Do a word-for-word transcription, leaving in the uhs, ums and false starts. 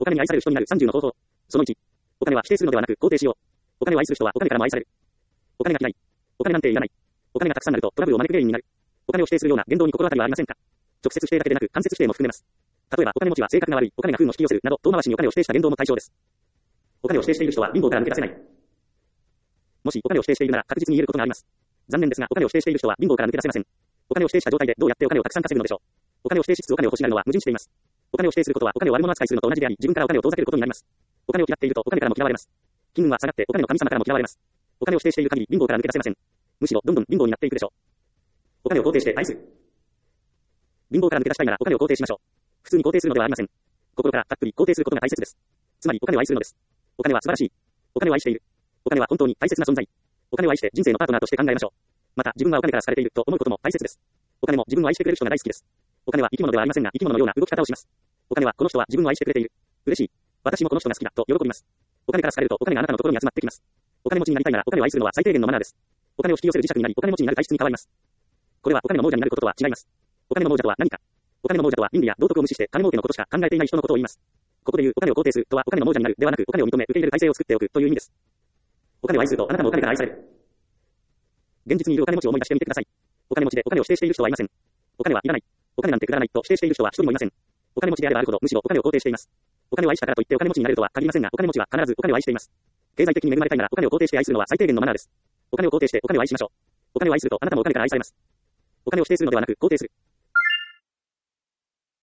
お金に愛される人になるさんじゅうの方法。そのいち。お金は否定するのではなく肯定しよう。お金を愛する人はお金からも愛される。お金が嫌い。お金なんていらない。お金がたくさんあるとトラブルを招く原因になる。お金を否定するような言動に心当たりはありませんか？直接否定だけでなく間接否定も含めます。例えばお金持ちは性格が悪い、お金が不運を引き寄せるなど遠回しにお金を否定した言動も対象です。お金を否定している人は貧乏から抜け出せない。もしお金を否定しているなら確実に言えることがあります。残念ですがお金を否定している人は貧乏から抜け出せません。お金を否定した状態でどうやってお金をたくさん稼ぐのでしょう。お金を否定しつつお金を欲しがるのは矛盾しています。お金を否定することはお金を悪者扱いするのと同じであり、自分からお金を遠ざけることになります。お金を嫌っているとお金からも嫌われます。金運は下がってお金の神様からも嫌われます。お金を否定している限り貧乏から抜け出せません。むしろどんどん貧乏になっていくでしょう。お金を肯定して愛する。貧乏から抜け出したいならお金を肯定しましょう。普通に肯定するのではありません。心からたっぷり肯定することが大切です。つまりお金を愛するのです。お金は素晴らしい。お金を愛している。お金は本当に大切な存在。お金を愛して人生のパートナーとして考えましょう。また自分はお金から好かれていると思うことも大切です。お金も自分を愛してくれる人が大好きです。お金は生き物ではありませんが生き物のような動き方をします。お金はこの人は自分を愛してくれている。嬉しい。私もこの人が好きだと喜びます。お金から好かれるとお金があなたのところに集まってきます。お金持ちになりたいならお金を愛するのは最低限のマナーです。お金を引き寄せる磁石になりお金持ちになる体質に変わります。これはお金の亡者になることとは違います。お金の亡者とは何か。お金の亡者とは倫理や道徳を無視して金儲けのことしか考えていない人のことを言います。ここで言うお金を肯定するとはお金の亡者になるではなくお金を認め受け入れる体制を作っておくという意味です。お金を愛するとあなたもお金から愛される。現実にいるお金持ちを思い出してみてください。お金持ちでお金を否定している人はいません。お金はいらない。お金なんてくだらないと否定している人は一人もいません。お金持ちであればあるほどむしろお金を肯定しています。お金を愛したからといってお金持ちになれるとは限りませんが、お金持ちは必ずお金を愛しています。経済的に恵まれたいならお金を肯定して愛するのは最低限のマナーです。お金を肯定してお金を愛しましょう。お金を愛するとあなたもお金から愛されます。お金を否定するのではなく肯定する。